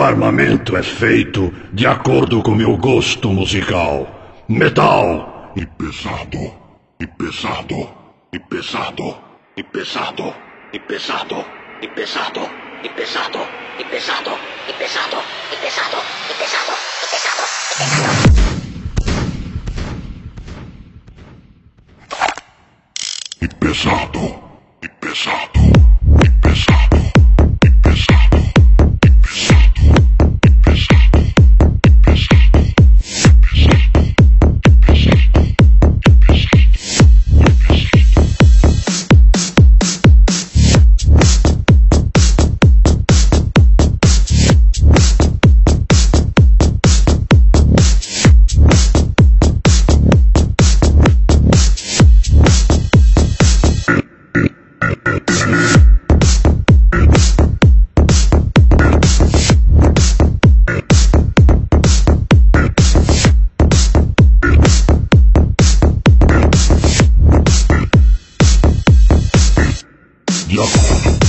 armamento é feito de acordo com meu gosto musical. Metal! E pesado, e pesado, e pesado, e pesado, e pesado, e pesado, e pesado, e pesado, e pesado, e pesado, e pesado, e pesado, e pesado, e pesado, e pesado, e pesado, e pesado, e pesado, e pesado, De acordo.